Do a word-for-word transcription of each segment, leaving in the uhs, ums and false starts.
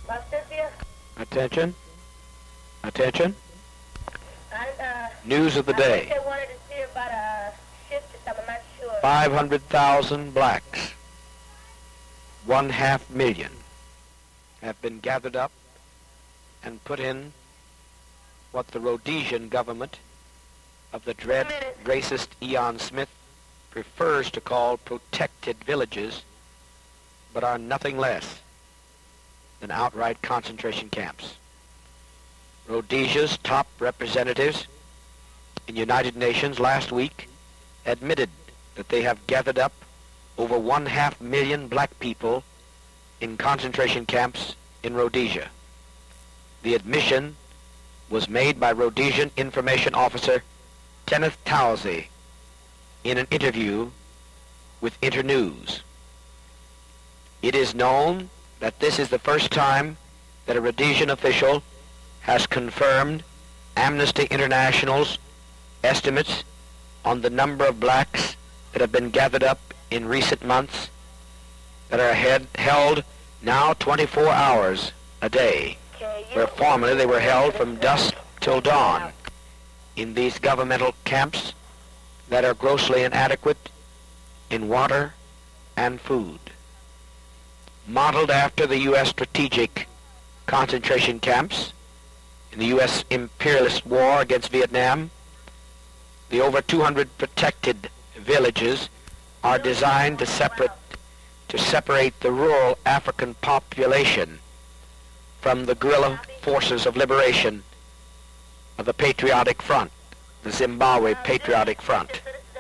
Attention. Attention. I, uh, News of the I day. think they wanted to see about a shift or something, I'm not sure. five hundred thousand blacks, one half million, have been gathered up and put in what the Rhodesian government of the dread racist Ian Smith prefers to call protected villages, but are nothing less than outright concentration camps. Rhodesia's top representatives in United Nations last week admitted that they have gathered up over one half million black people in concentration camps in Rhodesia. The admission was made by Rhodesian Information Officer Kenneth Towsey in an interview with Internews. It is known that this is the first time that a Rhodesian official has confirmed Amnesty International's estimates on the number of blacks that have been gathered up in recent months, that are head, held now twenty-four hours a day, where formerly they were held from dusk till dawn in these governmental camps that are grossly inadequate in water and food. Modeled after the U S strategic concentration camps in the U S imperialist war against Vietnam, the over two hundred protected villages are designed to separate, to separate the rural African population from the guerrilla forces of liberation of the Patriotic Front, the Zimbabwe Patriotic Front.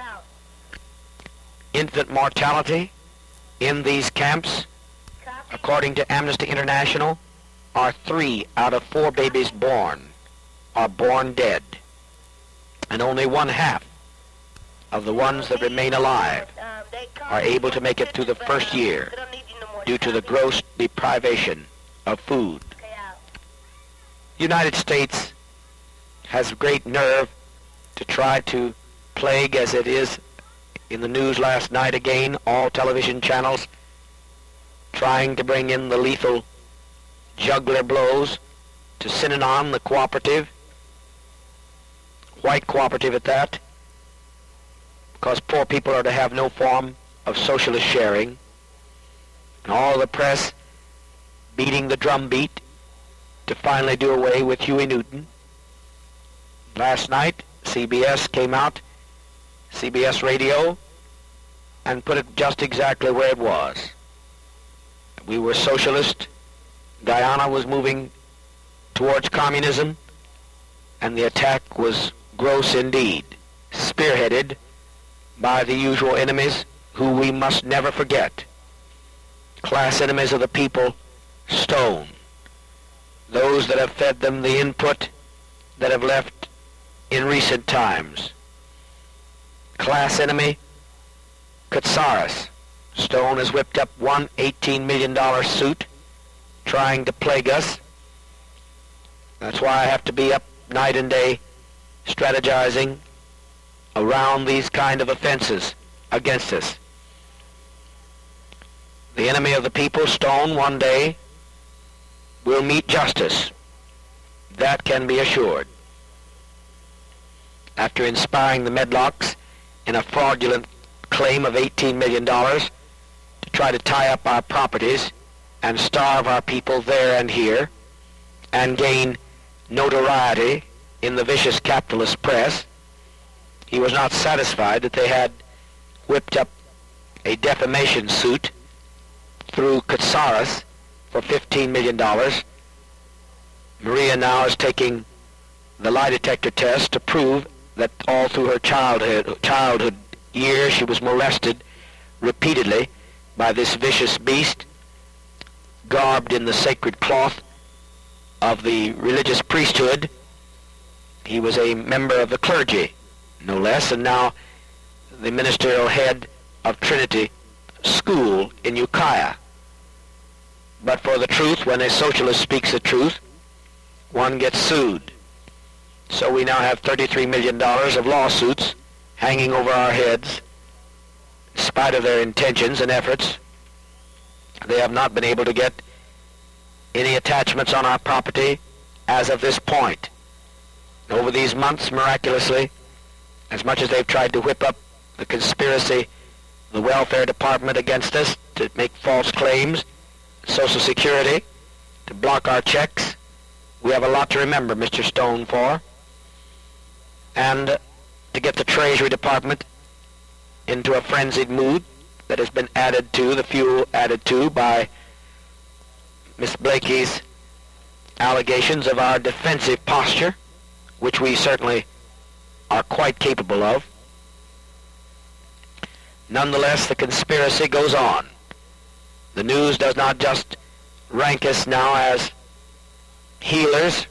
Infant mortality in these camps, according to Amnesty International, are three out of four babies born are born dead, and only one half of the ones that remain alive are able to make it through the first year due to the gross deprivation of food. The United States has great nerve to try to plague, as it is in the news last night again, all television channels trying to bring in the lethal jugular blows to Synanon, the cooperative, white cooperative at that, because poor people are to have no form of socialist sharing, and all the press beating the drumbeat to finally do away with Huey Newton. Last night, C B S came out, C B S Radio, and put it just exactly where it was. We were socialist, Guyana was moving towards communism, and the attack was gross indeed, spearheaded by the usual enemies who we must never forget. Class enemies of the people, Stone. Those that have fed them the input that have left in recent times. Class enemy, Katsaris. Stone has whipped up one eighteen million dollars suit trying to plague us. That's why I have to be up night and day strategizing around these kind of offenses against us. The enemy of the people, Stone, one day will meet justice. That can be assured. After inspiring the Medlocks in a fraudulent claim of eighteen million dollars to try to tie up our properties and starve our people there and here and gain notoriety in the vicious capitalist press, he was not satisfied that they had whipped up a defamation suit through Katsaris for fifteen million dollars. Maria now is taking the lie detector test to prove that all through her childhood, childhood years she was molested repeatedly by this vicious beast, garbed in the sacred cloth of the religious priesthood. He was a member of the clergy, no less, and now the ministerial head of Trinity School in Ukiah. But for the truth, when a socialist speaks the truth, one gets sued. So we now have thirty-three million dollars of lawsuits hanging over our heads. In spite of their intentions and efforts, they have not been able to get any attachments on our property as of this point. Over these months, miraculously, as much as they've tried to whip up the conspiracy, the welfare department against us, to make false claims, Social Security, to block our checks, we have a lot to remember Mister Stone for, and to get the Treasury Department into a frenzied mood that has been added to, the fuel added to by Miss Blakey's allegations of our defensive posture, which we certainly are quite capable of. Nonetheless, the conspiracy goes on. The news does not just rank us now as healers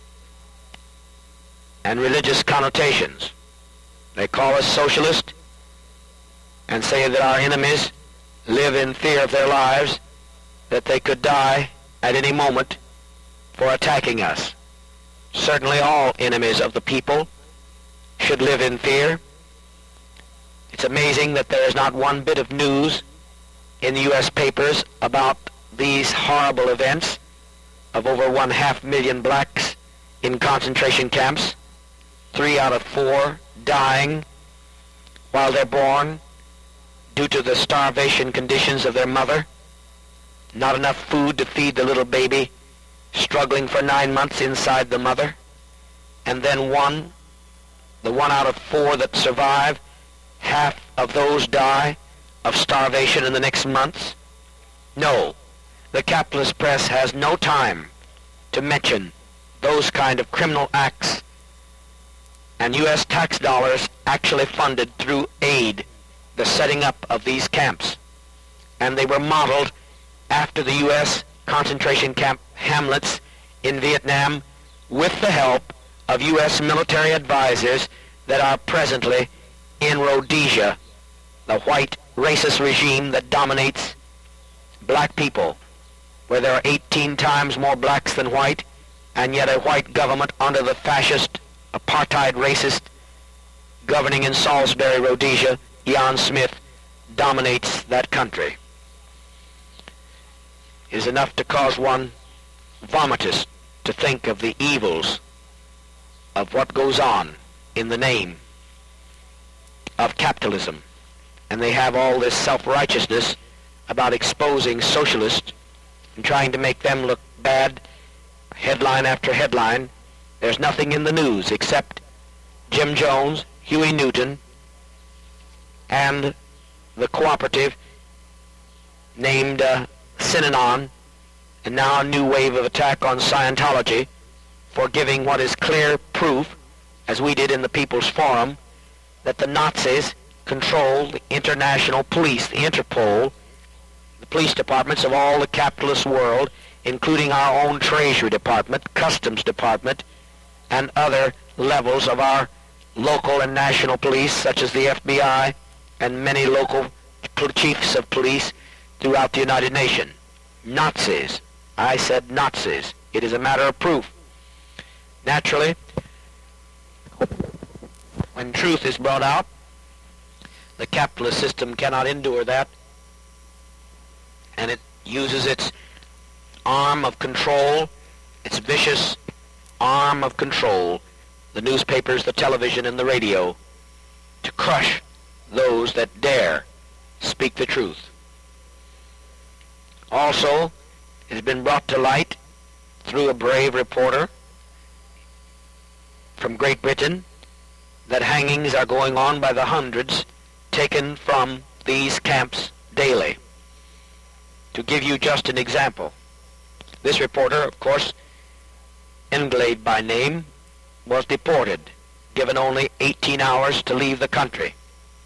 and religious connotations. They call us socialist and say that our enemies live in fear of their lives, that they could die at any moment for attacking us. Certainly all enemies of the people should live in fear. It's amazing that there is not one bit of news in the U S papers about these horrible events of over one half million blacks in concentration camps, three out of four dying while they're born due to the starvation conditions of their mother, not enough food to feed the little baby, struggling for nine months inside the mother, and then one, the one out of four that survive, half of those die of starvation in the next months. No, the capitalist press has no time to mention those kind of criminal acts, and U S tax dollars actually funded through aid the setting up of these camps, and they were modeled after the U S concentration camp hamlets in Vietnam with the help of U S military advisors that are presently in Rhodesia, the white racist regime that dominates black people, where there are eighteen times more blacks than white, and yet a white government under the fascist, apartheid racist governing in Salisbury, Rhodesia, Ian Smith, dominates that country. It is enough to cause one vomitous to think of the evils of what goes on in the name of capitalism. And they have all this self-righteousness about exposing socialists and trying to make them look bad, headline after headline. There's nothing in the news except Jim Jones, Huey Newton, and the cooperative named uh, Synanon, and now a new wave of attack on Scientology for giving what is clear proof, as we did in the People's Forum, that the Nazis control the international police, the Interpol, the police departments of all the capitalist world, including our own Treasury Department, Customs Department, and other levels of our local and national police, such as the F B I and many local chiefs of police throughout the United Nations. Nazis. I said Nazis. It is a matter of proof. Naturally, when truth is brought out, the capitalist system cannot endure that, and it uses its arm of control, its vicious arm of control, the newspapers, the television, and the radio, to crush those that dare speak the truth. Also, it has been brought to light through a brave reporter from Great Britain that hangings are going on by the hundreds taken from these camps daily. To give you just an example, this reporter, of course, Englade by name, was deported, given only eighteen hours to leave the country.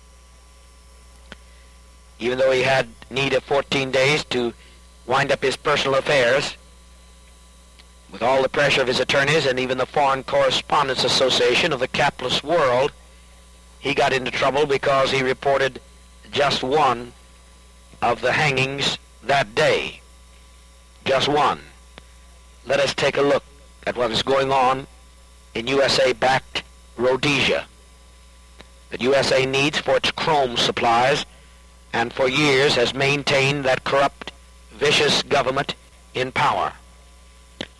Even though he had need of fourteen days to wind up his personal affairs, with all the pressure of his attorneys and even the Foreign Correspondents Association of the capitalist world, he got into trouble because he reported just one of the hangings that day. Just one. Let us take a look at what is going on in U S A-backed Rhodesia, that U S A needs for its chrome supplies, and for years has maintained that corrupt, vicious government in power.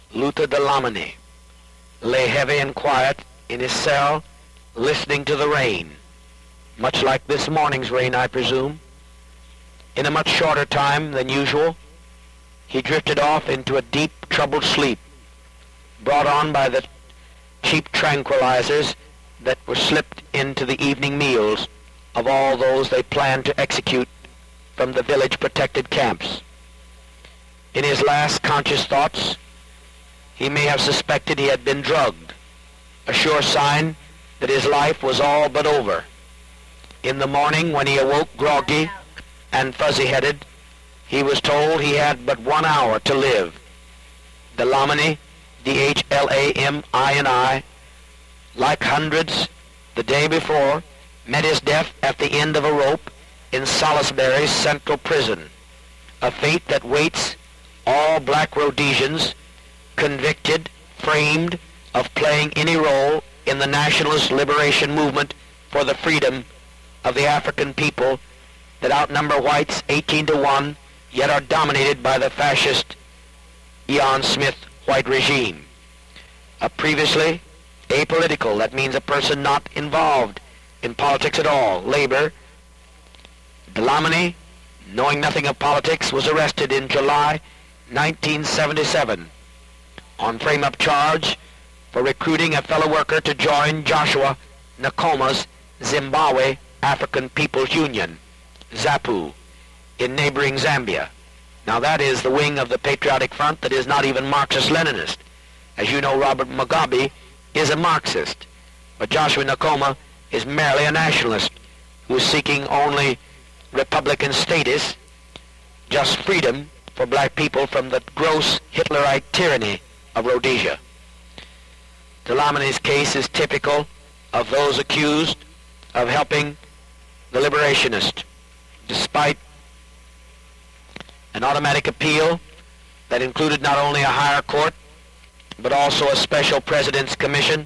Luther Dlamini lay heavy and quiet in his cell, listening to the rain, much like this morning's rain, I presume. In a much shorter time than usual, he drifted off into a deep, troubled sleep, brought on by the cheap tranquilizers that were slipped into the evening meals of all those they planned to execute from the village-protected camps. In his last conscious thoughts, he may have suspected he had been drugged, a sure sign that his life was all but over. In the morning, when he awoke groggy and fuzzy-headed, he was told he had but one hour to live. Dlamini, D H L A M I N I, like hundreds the day before, met his death at the end of a rope in Salisbury's central prison, a fate that waits all black Rhodesians convicted, framed of playing any role in the nationalist liberation movement for the freedom of the African people that outnumber whites eighteen to one, yet are dominated by the fascist Ian Smith white regime. A previously apolitical, that means a person not involved in politics at all, labor, Dlamini, knowing nothing of politics, was arrested in July nineteen seventy-seven on frame-up charge for recruiting a fellow worker to join Joshua Nkoma's Zimbabwe African People's Union, ZAPU, in neighboring Zambia. Now that is the wing of the Patriotic Front that is not even Marxist-Leninist. As you know, Robert Mugabe is a Marxist, but Joshua Nkoma is merely a nationalist who is seeking only Republican status, just freedom for black people from the gross Hitlerite tyranny of Rhodesia. Dlamini's case is typical of those accused of helping the liberationist, despite an automatic appeal that included not only a higher court, but also a special president's commission.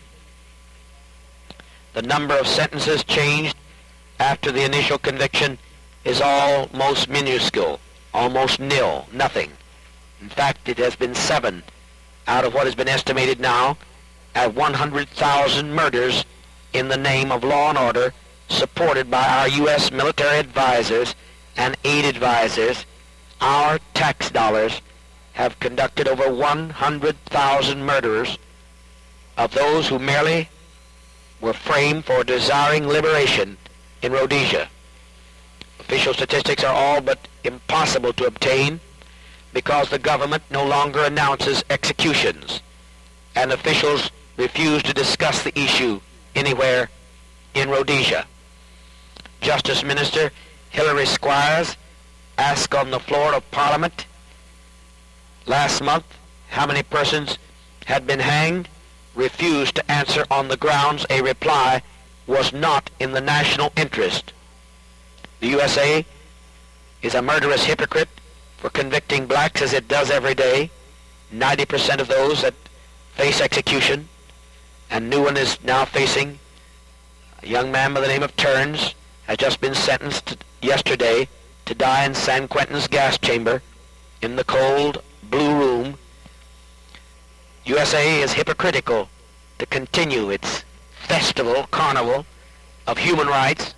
The number of sentences changed after the initial conviction is almost minuscule, almost nil, nothing. In fact, it has been seven out of what has been estimated now at one hundred thousand murders in the name of law and order, supported by our U S military advisors and aid advisors. Our tax dollars have conducted over one hundred thousand murders of those who merely were framed for desiring liberation in Rhodesia. Official statistics are all but impossible to obtain because the government no longer announces executions, and officials refuse to discuss the issue anywhere in Rhodesia. Justice Minister Hilary Squires asked on the floor of Parliament last month how many persons had been hanged, refused to answer on the grounds a reply was not in the national interest. The U S A is a murderous hypocrite for convicting blacks as it does every day. ninety percent of those that face execution, and new one is now facing, a young man by the name of Turns has just been sentenced yesterday to die in San Quentin's gas chamber in the cold blue room. U S A is hypocritical to continue its festival, carnival of human rights,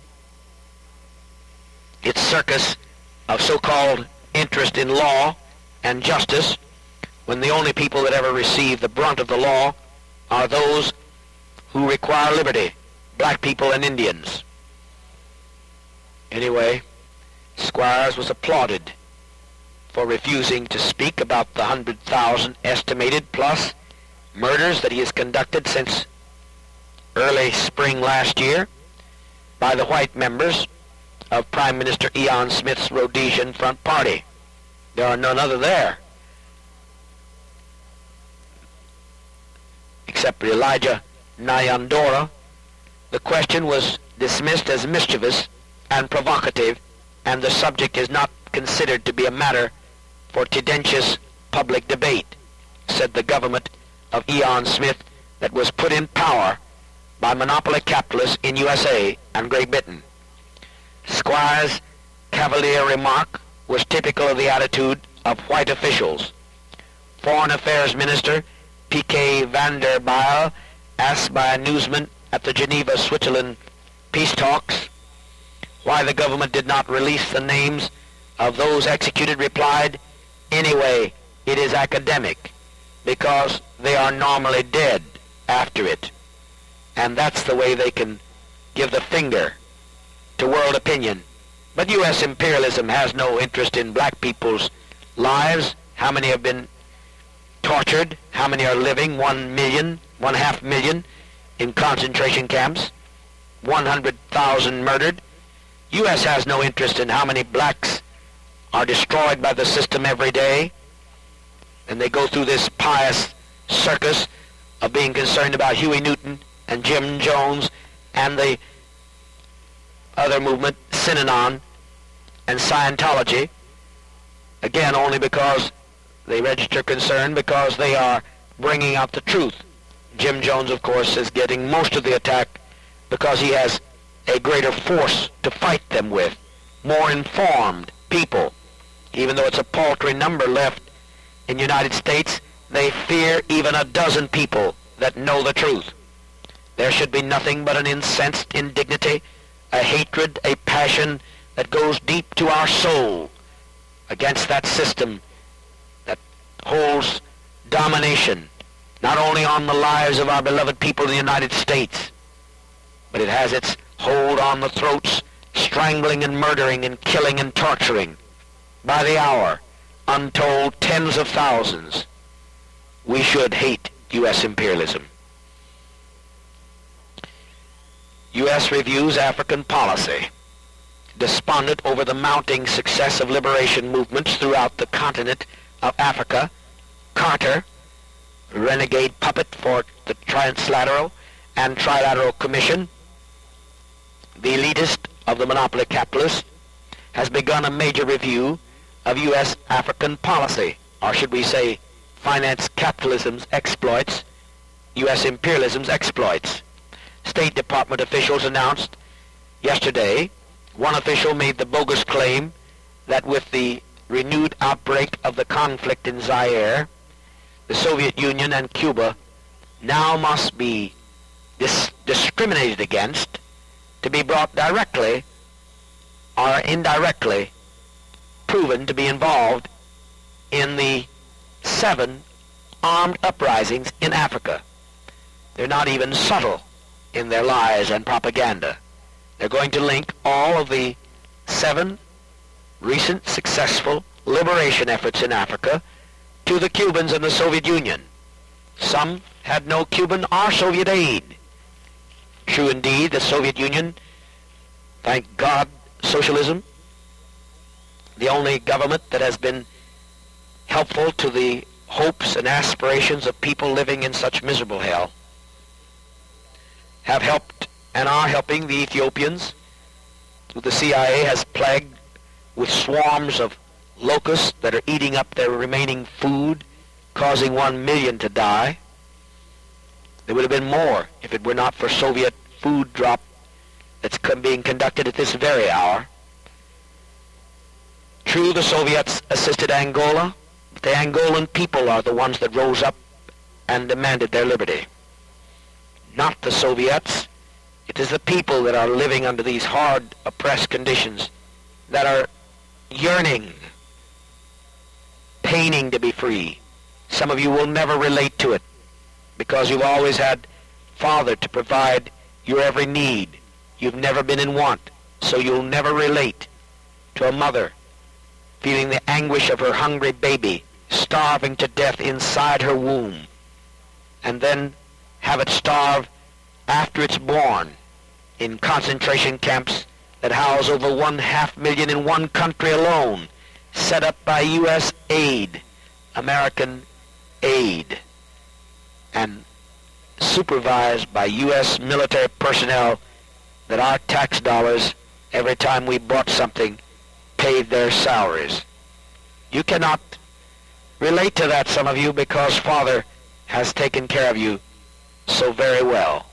its circus of so-called interest in law and justice, when the only people that ever receive the brunt of the law are those who require liberty, black people and Indians. Anyway, Squires was applauded for refusing to speak about the one hundred thousand estimated plus murders that he has conducted since early spring last year by the white members of Prime Minister Ian Smith's Rhodesian Front Party. There are none other there except for Elijah Nyandora. The question was dismissed as mischievous and provocative, and the subject is not considered to be a matter for tendentious public debate, said the government of Ian Smith that was put in power by monopoly capitalists in U S A and Great Britain. Squires' cavalier remark was typical of the attitude of white officials. Foreign Affairs Minister P K van der Bijl, asked by a newsman at the Geneva, Switzerland peace talks why the government did not release the names of those executed, replied, "Anyway, it is academic, because they are normally dead after it." And that's the way they can give the finger to world opinion. But U S imperialism has no interest in black people's lives. How many have been tortured? How many are living? One million, one half million in concentration camps, one hundred thousand murdered. U S has no interest in how many blacks are destroyed by the system every day. And they go through this pious circus of being concerned about Huey Newton and Jim Jones and the other movement, Synanon and Scientology, again only because they register concern because they are bringing out the truth. Jim Jones, of course, is getting most of the attack because he has a greater force to fight them with, more informed people. Even though it's a paltry number left in the United States, they fear even a dozen people that know the truth. There should be nothing but an incensed indignity, a hatred, a passion that goes deep to our soul against that system that holds domination, not only on the lives of our beloved people in the United States, but it has its hold on the throats, strangling and murdering and killing and torturing by the hour, untold tens of thousands. We should hate U S imperialism. U S reviews African policy. Despondent over the mounting success of liberation movements throughout the continent of Africa, Carter, renegade puppet for the Translateral and Trilateral Commission, the elitist of the monopoly capitalists, has begun a major review of U S African policy, or should we say finance capitalism's exploits, U S imperialism's exploits. State Department officials announced yesterday, one official made the bogus claim that with the renewed outbreak of the conflict in Zaire, the Soviet Union and Cuba now must be dis- discriminated against to be brought directly or indirectly proven to be involved in the seven armed uprisings in Africa. They're not even subtle in their lies and propaganda. They're going to link all of the seven recent successful liberation efforts in Africa to the Cubans and the Soviet Union. Some had no Cuban or Soviet aid. True indeed, the Soviet Union, thank God, socialism, the only government that has been helpful to the hopes and aspirations of people living in such miserable hell, have helped and are helping the Ethiopians, who the C I A has plagued with swarms of locusts that are eating up their remaining food, causing one million to die. There would have been more if it were not for Soviet food drop that's being conducted at this very hour. True, the Soviets assisted Angola, but the Angolan people are the ones that rose up and demanded their liberty. Not the Soviets. It is the people that are living under these hard, oppressed conditions that are yearning, paining to be free. Some of you will never relate to it because you've always had Father to provide your every need. You've never been in want, so you'll never relate to a mother feeling the anguish of her hungry baby starving to death inside her womb, and then have it starve after it's born in concentration camps that house over one half million in one country alone, set up by U S aid, American aid, and supervised by U S military personnel that our tax dollars, every time we bought something, paid their salaries. You cannot relate to that, some of you, because Father has taken care of you so very well.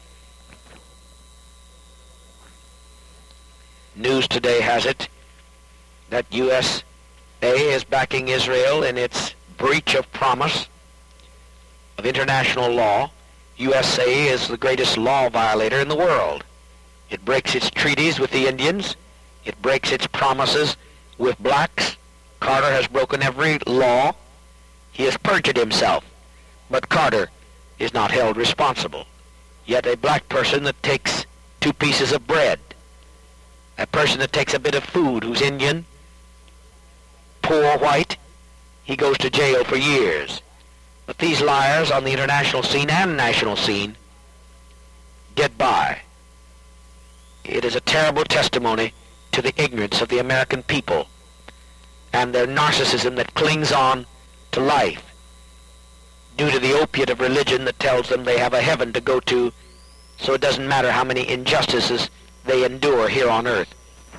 News today has it that U S A is backing Israel in its breach of promise of international law. U S A is the greatest law violator in the world. It breaks its treaties with the Indians. It breaks its promises with blacks. Carter has broken every law. He has perjured himself. But Carter is not held responsible. Yet a black person that takes two pieces of bread, a person that takes a bit of food who's Indian, poor white, he goes to jail for years. But these liars on the international scene and national scene get by. It is a terrible testimony to the ignorance of the American people and their narcissism that clings on to life due to the opiate of religion that tells them they have a heaven to go to, so it doesn't matter how many injustices they endure here on earth.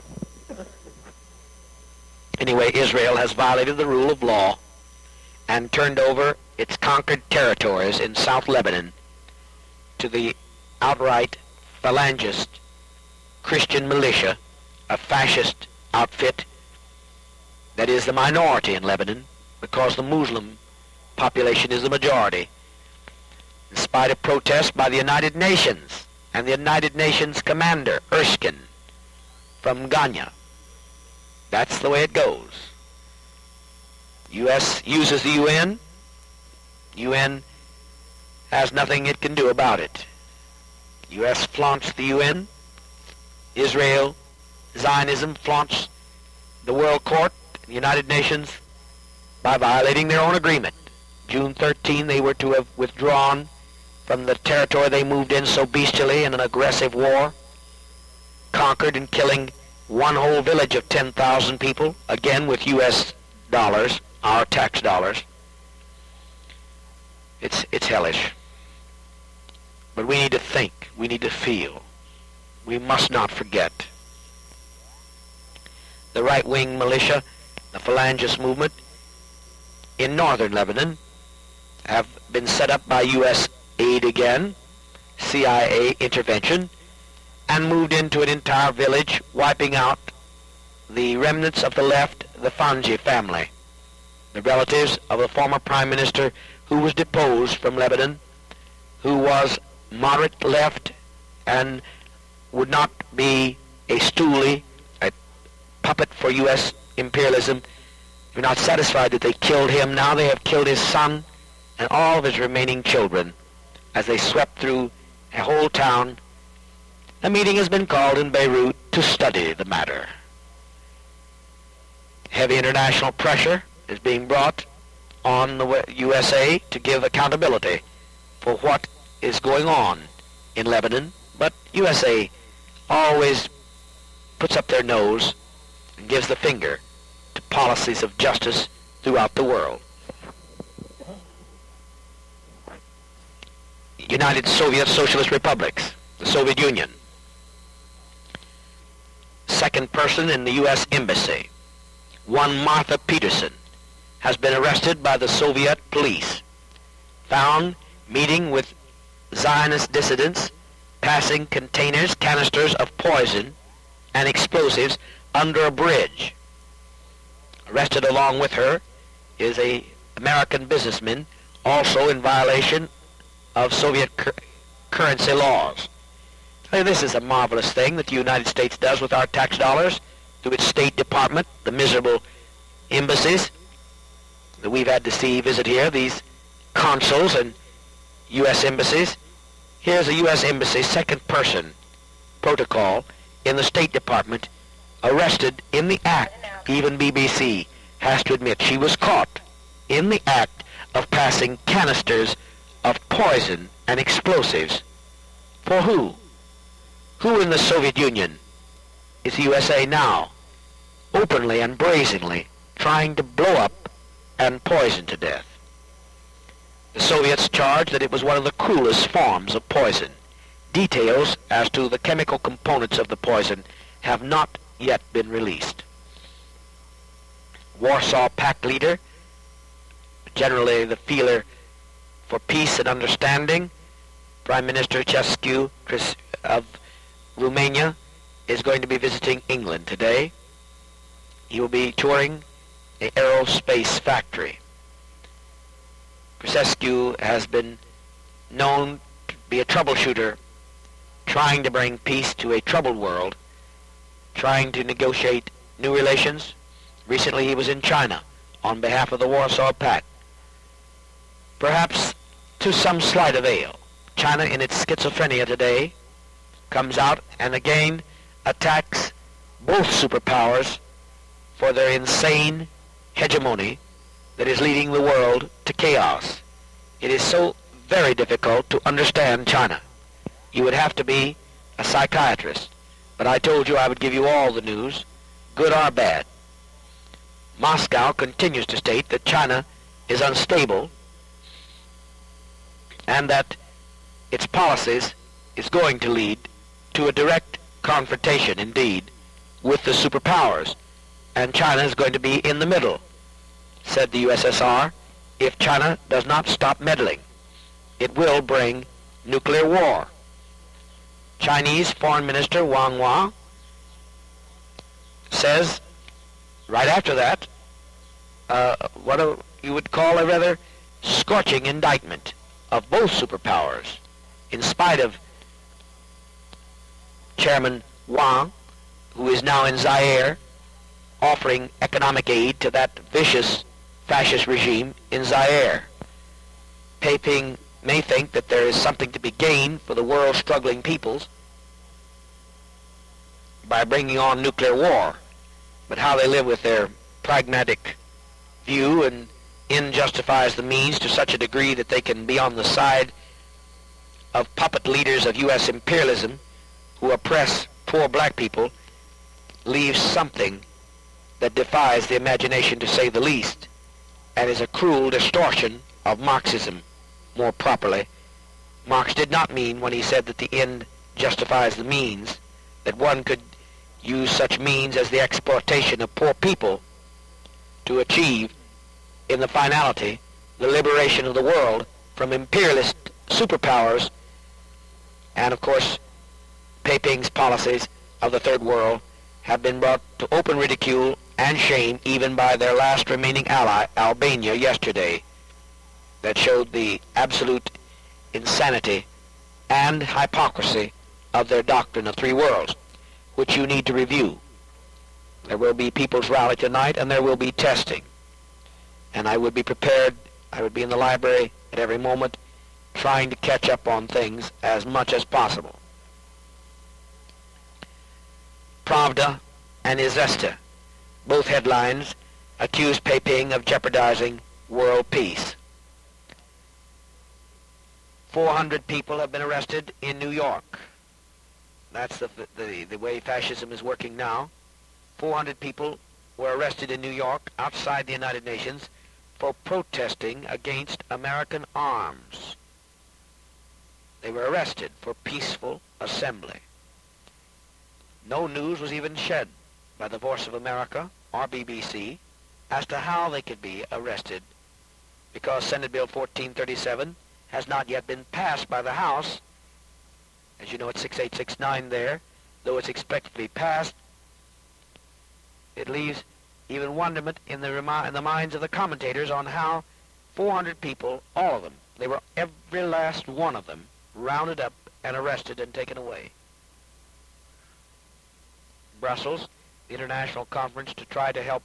Anyway, Israel has violated the rule of law and turned over its conquered territories in South Lebanon to the outright Phalangist Christian militia, a fascist outfit that is the minority in Lebanon because the Muslim population is the majority. In spite of protests by the United Nations and the United Nations commander, Erskine, from Ghana. That's the way it goes. U S uses the U N. U N has nothing it can do about it. U S flaunts the U N. Israel, Zionism flaunts the World Court, the United Nations, by violating their own agreement. June thirteenth, they were to have withdrawn from the territory they moved in so bestially in an aggressive war, conquered and killing one whole village of ten thousand people, again with U S dollars, our tax dollars. It's, it's hellish. But we need to think. We need to feel. We must not forget. The right-wing militia, the Phalangist movement, in northern Lebanon, have been set up by U S aid again, C I A intervention, and moved into an entire village, wiping out the remnants of the left, the Fanji family, the relatives of the former prime minister who was deposed from Lebanon, who was moderate left and would not be a stoolie, a puppet for U S imperialism. You're not satisfied that they killed him. Now they have killed his son and all of his remaining children as they swept through a whole town. A meeting has been called in Beirut to study the matter. Heavy international pressure is being brought on the U S A to give accountability for what is going on in Lebanon, but U S A always puts up their nose and gives the finger to policies of justice throughout the world. United Soviet Socialist Republics, the Soviet Union. Second person in the U S Embassy, one Martha Peterson, has been arrested by the Soviet police, found meeting with Zionist dissidents, passing containers, canisters of poison and explosives under a bridge. Arrested along with her is a American businessman, also in violation of Soviet cur- currency laws. Hey, this is a marvelous thing that the United States does with our tax dollars through its State Department, the miserable embassies that we've had to see visit here, these consuls and U S embassies. Here's a U S embassy second person protocol in the State Department, arrested in the act. Even B B C has to admit she was caught in the act of passing canisters of poison and explosives. For who? Who in the Soviet Union is the U S A now, openly and brazenly trying to blow up and poison to death? The Soviets charged that it was one of the cruelest forms of poison. Details as to the chemical components of the poison have not yet been released. Warsaw Pact leader, generally the feeler for peace and understanding, Prime Minister Ceausescu of Romania, is going to be visiting England today. He will be touring an aerospace factory. Ceausescu has been known to be a troubleshooter, trying to bring peace to a troubled world, trying to negotiate new relations. Recently he was in China on behalf of the Warsaw Pact, perhaps to some slight avail. China, in its schizophrenia today, comes out and again attacks both superpowers for their insane hegemony that is leading the world to chaos. It is so very difficult to understand China. You would have to be a psychiatrist, but I told you I would give you all the news, good or bad. Moscow continues to state that China is unstable and that its policies is going to lead to a direct confrontation, indeed, with the superpowers, and China is going to be in the middle, said the U S S R. If China does not stop meddling, it will bring nuclear war. Chinese Foreign Minister Wang Hua says, right after that, uh, what a, you would call a rather scorching indictment of both superpowers, in spite of Chairman Wang, who is now in Zaire, offering economic aid to that vicious fascist regime in Zaire. Peiping may think that there is something to be gained for the world's struggling peoples by bringing on nuclear war, but how they live with their pragmatic view and end justifies the means to such a degree that they can be on the side of puppet leaders of U S imperialism who oppress poor black people, leaves something that defies the imagination, to say the least, and is a cruel distortion of Marxism, more properly. Marx did not mean, when he said that the end justifies the means, that one could use such means as the exploitation of poor people to achieve, in the finality, the liberation of the world from imperialist superpowers, and of course Peiping's policies of the Third World have been brought to open ridicule and shame even by their last remaining ally, Albania, yesterday, that showed the absolute insanity and hypocrisy of their doctrine of three worlds, which you need to review. There will be People's Rally tonight, and there will be testing. And I would be prepared, I would be in the library at every moment, trying to catch up on things as much as possible. Pravda and Izvestia, both headlines, accuse Peiping of jeopardizing world peace. four hundred people have been arrested in New York. That's the, the, the way fascism is working now. four hundred people were arrested in New York outside the United Nations for protesting against American arms. They were arrested for peaceful assembly. No news was even shed by the Voice of America or B B C as to how they could be arrested, because Senate Bill fourteen thirty-seven has not yet been passed by the House. As you know, it's six eight six nine there. Though it's expected to be passed, it leaves even wonderment in the, remi- in the minds of the commentators on how four hundred people, all of them, they were every last one of them, rounded up and arrested and taken away. Brussels, the international conference to try to help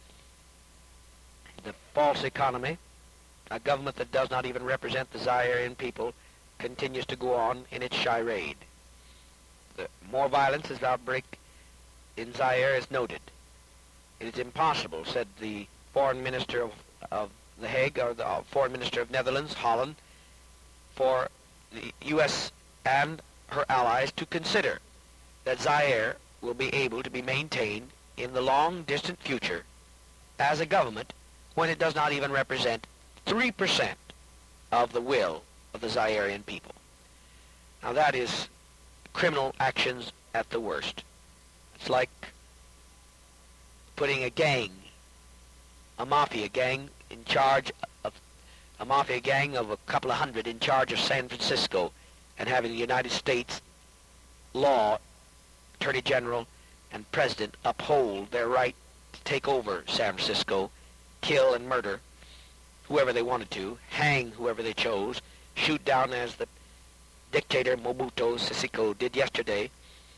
the false economy, a government that does not even represent the Zairean people, continues to go on in its charade. The more violence is outbreak in Zaire is noted. It is impossible, said the foreign minister of, of The Hague, or the uh, foreign minister of Netherlands, Holland, for the U S and her allies to consider that Zaire will be able to be maintained in the long distant future as a government when it does not even represent three percent of the will of the Zairean people. Now that is criminal actions at the worst. It's like putting a gang, a mafia gang in charge of, a mafia gang of a couple of hundred in charge of San Francisco, and having the United States law, Attorney General, and President uphold their right to take over San Francisco, kill and murder whoever they wanted to, hang whoever they chose, shoot down as the dictator Mobutu Sese Seko did yesterday,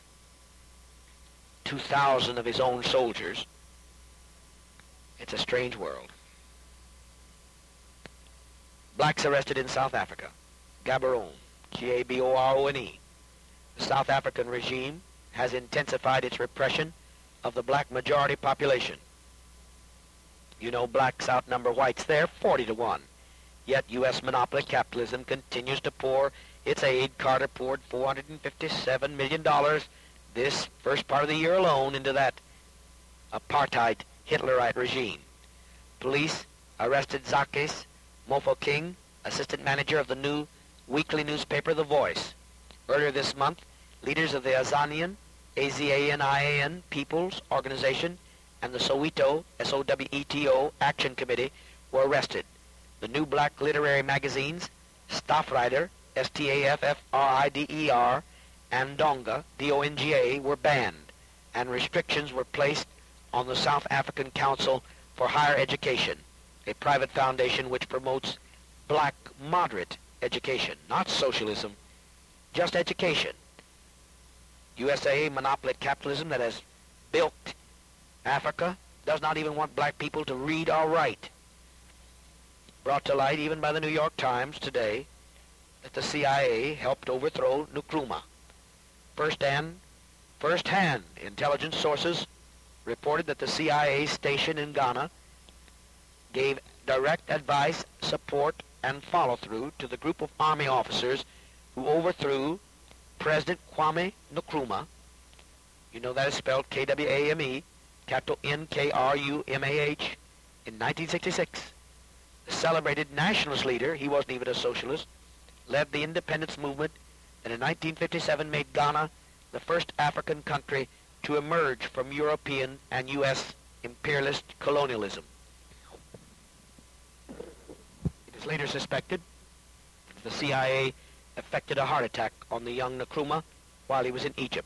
two thousand of his own soldiers. It's a strange world. Blacks arrested in South Africa. Gaborone, G A B O R O N E. The South African regime has intensified its repression of the black majority population. You know, blacks outnumber whites there forty to one. Yet U S monopoly capitalism continues to pour its aid. Carter poured four hundred fifty-seven million dollars this first part of the year alone into that apartheid Hitlerite regime. Police arrested Zakes Mofokeng, assistant manager of the new weekly newspaper The Voice. Earlier this month, leaders of the Azanian, A Z A N I A N People's Organization and the Soweto, S O W E T O, Action Committee were arrested. The new black literary magazines, Staffrider, S T A F F R I D E R, and Donga, D O N G A, were banned, and restrictions were placed on the South African Council for Higher Education, a private foundation which promotes black moderate education, not socialism, just education. U S A monopoly capitalism that has built Africa does not even want black people to read or write. Brought to light even by the New York Times today that the C I A helped overthrow Nkrumah. First-hand, first-hand intelligence sources reported that the C I A station in Ghana gave direct advice, support, and follow-through to the group of army officers who overthrew President Kwame Nkrumah. You know that is spelled K W A M E, capital N K R U M A H, in nineteen sixty-six. The celebrated nationalist leader, he wasn't even a socialist, led the independence movement and in nineteen fifty-seven made Ghana the first African country to emerge from European and U S imperialist colonialism. It is later suspected that the C I A effected a heart attack on the young Nkrumah while he was in Egypt.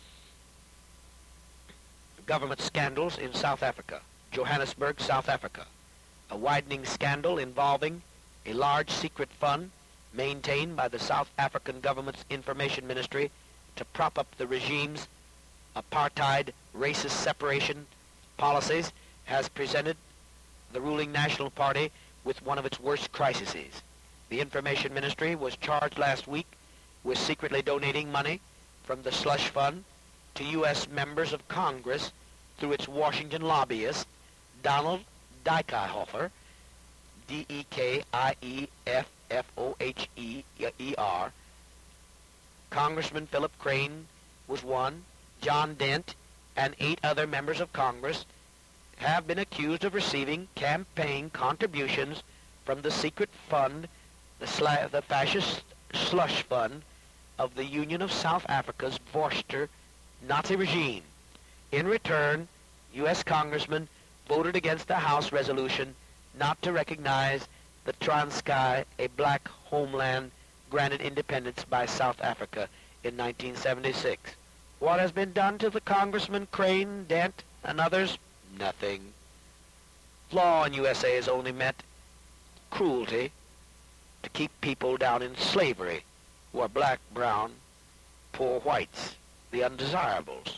Government scandals in South Africa. Johannesburg, South Africa. A widening scandal involving a large secret fund maintained by the South African government's information ministry to prop up the regime's apartheid racist separation policies has presented the ruling National Party with one of its worst crises. The information ministry was charged last week with secretly donating money from the slush fund to U S members of Congress through its Washington lobbyist, Donald Dieckhofer, D E K I E F F O H E E R. Congressman Philip Crane was one. John Dent and eight other members of Congress have been accused of receiving campaign contributions from the secret fund, the, sla the fascist slush fund of the Union of South Africa's Vorster Nazi regime. In return, U S congressmen voted against the House resolution not to recognize the Transkei, a black homeland granted independence by South Africa in nineteen seventy-six. What has been done to the Congressman Crane, Dent, and others? Nothing. Law in U S A has only meant cruelty to keep people down in slavery who are black, brown, poor whites, the undesirables.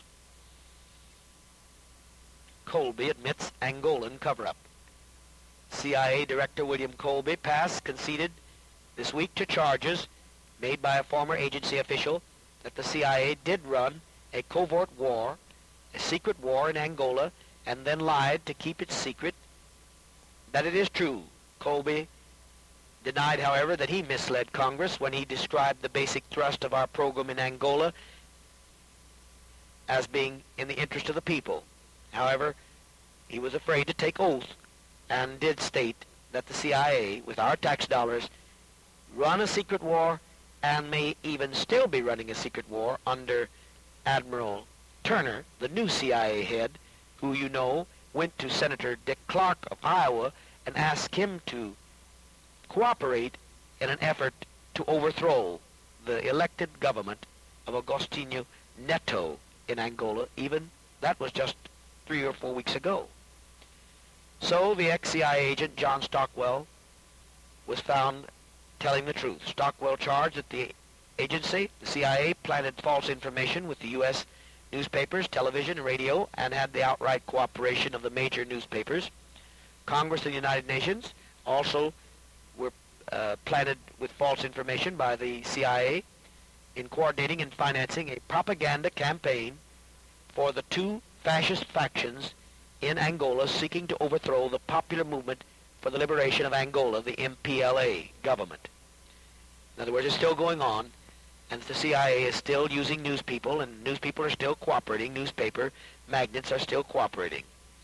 Colby admits Angolan cover-up. C I A Director William Colby passed conceded this week to charges made by a former agency official that the C I A did run a covert war, a secret war in Angola, and then lied to keep it secret. That it is true. Colby denied, however, that he misled Congress when he described the basic thrust of our program in Angola as being in the interest of the people. However, he was afraid to take oath and did state that the C I A, with our tax dollars, run a secret war and may even still be running a secret war under Admiral Turner, the new C I A head, who, you know, went to Senator Dick Clark of Iowa and asked him to cooperate in an effort to overthrow the elected government of Agostinho Neto in Angola. Even that was just three or four weeks ago. So the ex-C I A agent John Stockwell was found telling the truth. Stockwell charged that the agency, the C I A, planted false information with the U S newspapers, television, and radio, and had the outright cooperation of the major newspapers. Congress and the United Nations also were uh, planted with false information by the C I A in coordinating and financing a propaganda campaign for the two fascist factions in Angola seeking to overthrow the popular movement for the liberation of Angola, the M P L A government. In other words, it's still going on, and the C I A is still using news people, and news people are still cooperating. Newspaper magnates are still cooperating.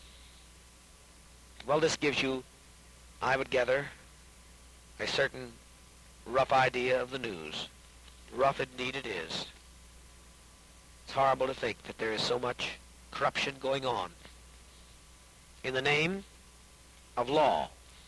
Well, this gives you, I would gather, a certain rough idea of the news. Rough indeed it is. It's horrible to think that there is so much corruption going on in the name of law.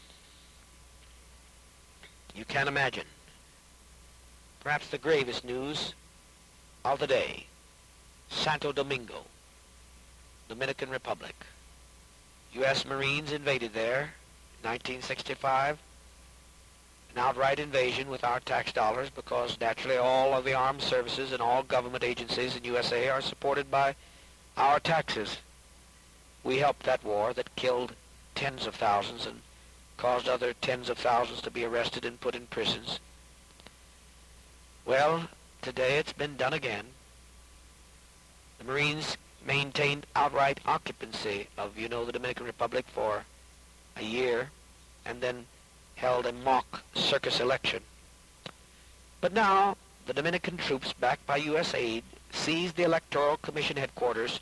You can't imagine. Perhaps the gravest news of the day, Santo Domingo, Dominican Republic. U S Marines invaded there in nineteen sixty-five, an outright invasion with our tax dollars, because naturally all of the armed services and all government agencies in U S A are supported by our taxes. We helped that war that killed tens of thousands and caused other tens of thousands to be arrested and put in prisons. Well, today it's been done again. The Marines maintained outright occupancy of, you know, the Dominican Republic for a year, and then held a mock circus election. But now, the Dominican troops, backed by U S aid, seized the Electoral Commission headquarters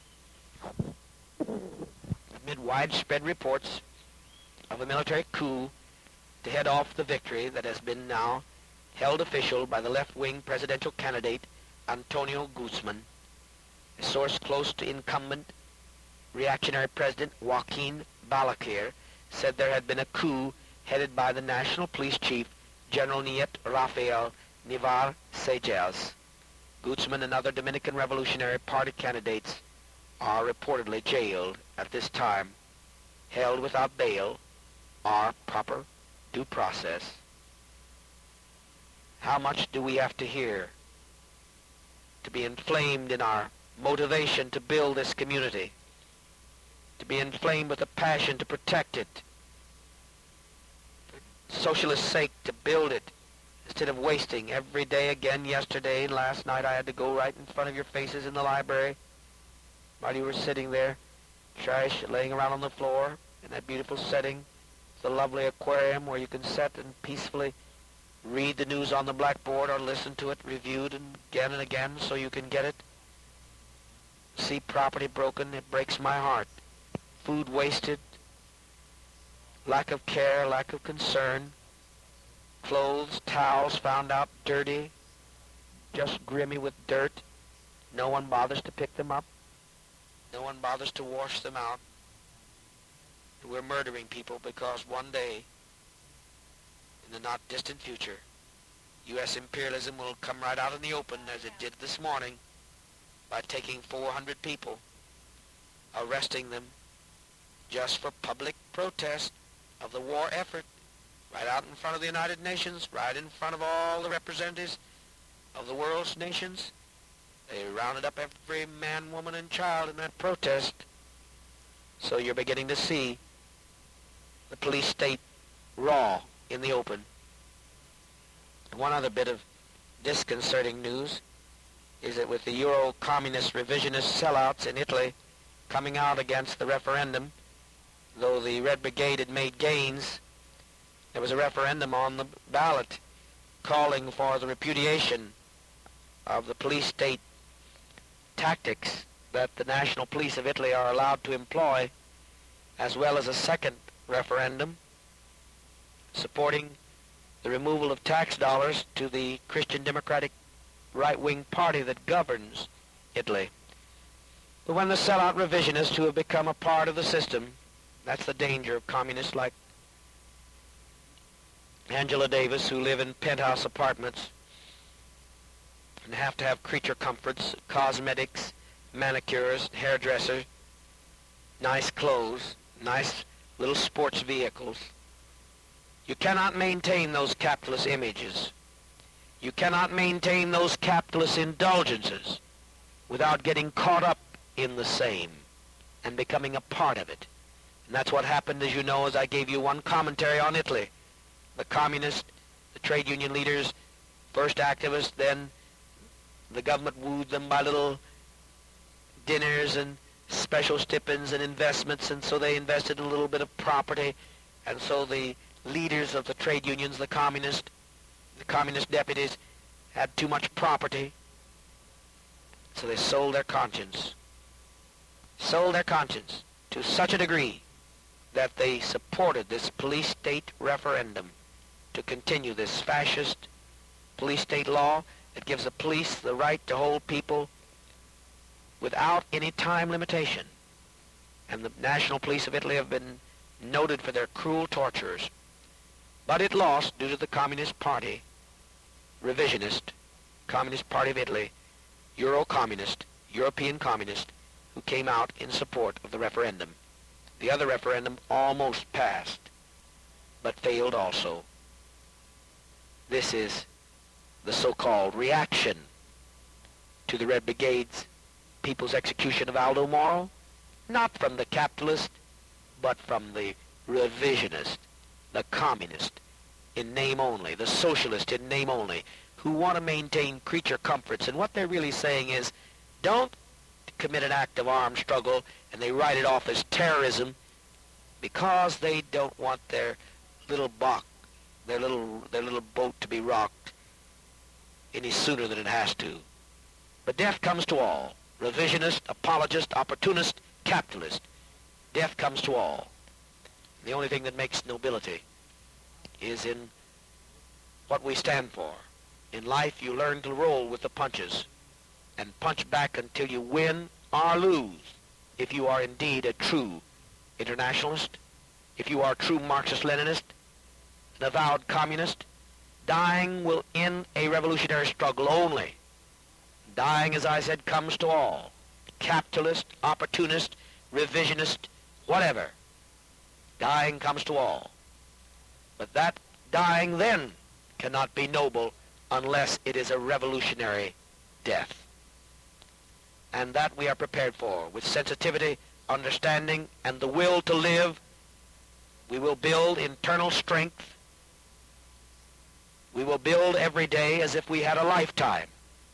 amid widespread reports of a military coup to head off the victory that has been now held official by the left-wing presidential candidate Antonio Guzman. A source close to incumbent reactionary President Joaquin Balaguer said there had been a coup headed by the National Police Chief, General Niet Rafael Nivar Sejas. Guzman and other Dominican Revolutionary Party candidates are reportedly jailed at this time, held without bail or proper due process. How much do we have to hear to be inflamed in our motivation to build this community, to be inflamed with a passion to protect it, for socialist's sake to build it, instead of wasting every day again? Yesterday and last night I had to go right in front of your faces in the library while you were sitting there, trash laying around on the floor in that beautiful setting, the lovely aquarium where you can sit and peacefully read the news on the blackboard or listen to it reviewed and again and again so you can get it. See property broken, it breaks my heart. Food wasted, lack of care, lack of concern. Clothes, towels found out dirty, just grimy with dirt. No one bothers to pick them up. No one bothers to wash them out. We're murdering people because one day, in the not distant future, U S imperialism will come right out in the open, as it did this morning, by taking four hundred people, arresting them just for public protest of the war effort, right out in front of the United Nations, right in front of all the representatives of the world's nations. They rounded up every man, woman, and child in that protest. So you're beginning to see the police state raw in the open. One other bit of disconcerting news is that with the Euro-communist revisionist sellouts in Italy coming out against the referendum, though the Red Brigade had made gains, there was a referendum on the ballot calling for the repudiation of the police state tactics that the National Police of Italy are allowed to employ, as well as a second referendum supporting the removal of tax dollars to the Christian Democratic right-wing party that governs Italy. But when the sellout revisionists who have become a part of the system, that's the danger of communists like Angela Davis, who live in penthouse apartments and have to have creature comforts, cosmetics, manicures, hairdressers, nice clothes, nice little sports vehicles. You cannot maintain those capitalist images. You cannot maintain those capitalist indulgences without getting caught up in the same and becoming a part of it. And that's what happened, as you know, as I gave you one commentary on Italy. The communists, the trade union leaders, first activists, then the government wooed them by little dinners and special stipends and investments, and so they invested in a little bit of property, and so the leaders of the trade unions, the communist, the communist deputies, had too much property, so they sold their conscience, sold their conscience to such a degree that they supported this police state referendum to continue this fascist police state law that gives the police the right to hold people without any time limitation. And the National Police of Italy have been noted for their cruel tortures. But it lost due to the Communist Party, revisionist, Communist Party of Italy, Euro-communist, European communist, who came out in support of the referendum. The other referendum almost passed, but failed also. This is the so-called reaction to the Red Brigade's people's execution of Aldo Moro, not from the capitalist, but from the revisionist, the communist in name only, the socialist in name only, who want to maintain creature comforts. And what they're really saying is, don't commit an act of armed struggle, and they write it off as terrorism because they don't want their little box, their little, their little boat to be rocked any sooner than it has to. But death comes to all. Revisionist, apologist, opportunist, capitalist. Death comes to all. The only thing that makes nobility is in what we stand for. In life, you learn to roll with the punches and punch back until you win or lose. If you are indeed a true internationalist, if you are a true Marxist-Leninist, an avowed communist, dying will end a revolutionary struggle only. Dying, as I said, comes to all. Capitalist, opportunist, revisionist, whatever. Dying comes to all. But that dying then cannot be noble unless it is a revolutionary death. And that we are prepared for. With sensitivity, understanding, and the will to live, we will build internal strength. We will build every day as if we had a lifetime.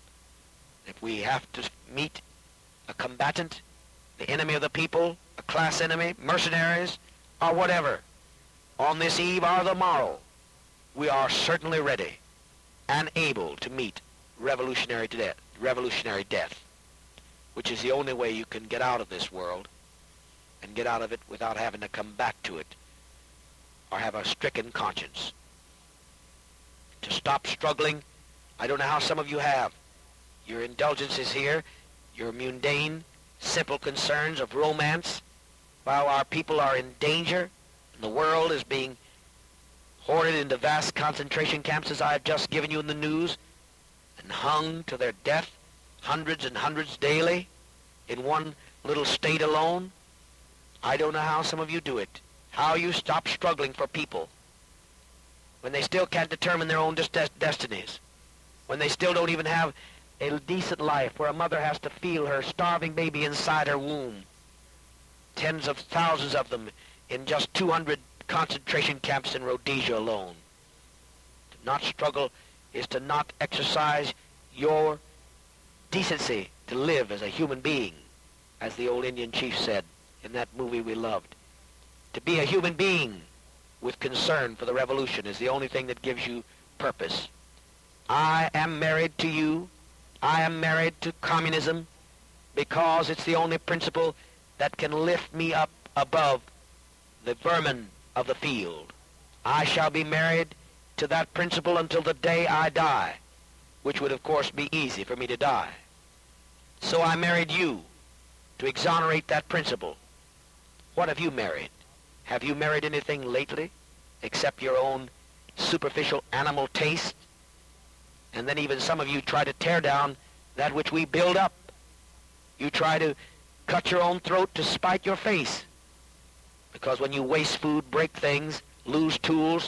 If we have to meet a combatant, the enemy of the people, a class enemy, mercenaries, or whatever, on this eve or the morrow, we are certainly ready and able to meet revolutionary death, revolutionary death, which is the only way you can get out of this world and get out of it without having to come back to it or have a stricken conscience. To stop struggling, I don't know how some of you have. Your indulgences here, your mundane, simple concerns of romance, while our people are in danger and the world is being hoarded into vast concentration camps, as I have just given you in the news, and hung to their death, hundreds and hundreds daily, in one little state alone. I don't know how some of you do it, how you stop struggling for people when they still can't determine their own des- destinies, when they still don't even have a decent life, where a mother has to feel her starving baby inside her womb. Tens of thousands of them in just two hundred concentration camps in Rhodesia alone. To not struggle is to not exercise your decency to live as a human being, as the old Indian chief said in that movie we loved. To be a human being with concern for the revolution is the only thing that gives you purpose. I am married to you. I am married to communism because it's the only principle that can lift me up above the vermin of the field. I shall be married to that principle until the day I die, which would of course be easy for me to die. So I married you to exonerate that principle. What have you married? Have you married anything lately except your own superficial animal taste? And then even some of you try to tear down that which we build up. You try to cut your own throat to spite your face. Because when you waste food, break things, lose tools,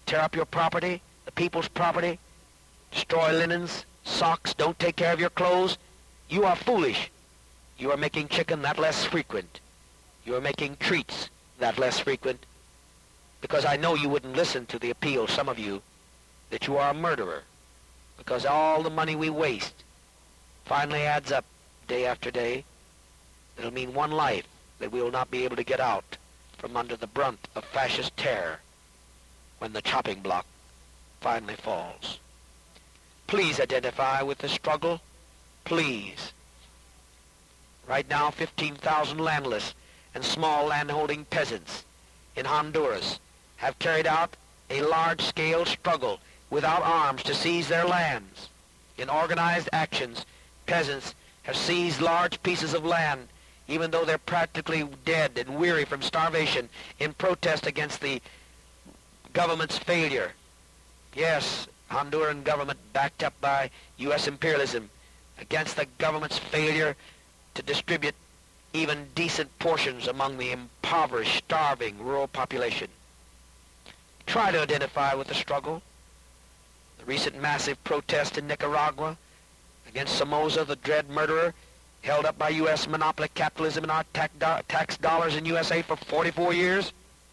tear up your property, the people's property, destroy linens, socks, don't take care of your clothes, you are foolish. You are making chicken that less frequent. You are making treats that less frequent, because I know you wouldn't listen to the appeal, some of you, that you are a murderer, because all the money we waste finally adds up day after day. It'll mean one life that we will not be able to get out from under the brunt of fascist terror when the chopping block finally falls. Please identify with the struggle. Please. Right now, fifteen thousand landless and small landholding peasants in Honduras have carried out a large-scale struggle without arms to seize their lands. In organized actions, peasants have seized large pieces of land, even though they're practically dead and weary from starvation, in protest against the government's failure. Yes, Honduran government backed up by U S imperialism, against the government's failure to distribute even decent portions among the impoverished, starving rural population. Try to identify with the struggle. The recent massive protest in Nicaragua against Somoza, the dread murderer, held up by U S monopoly capitalism and our tax, do tax dollars in U S A for forty-four years.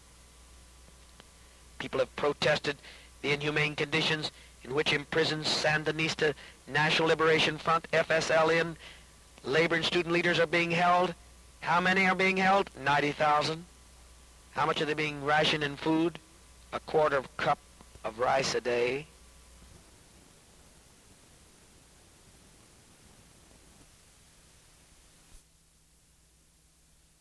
People have protested the inhumane conditions in which imprisoned Sandinista National Liberation Front, F S L N, labor and student leaders are being held. How many are being held? ninety thousand. How much are they being rationed in food? A quarter of cup of rice a day.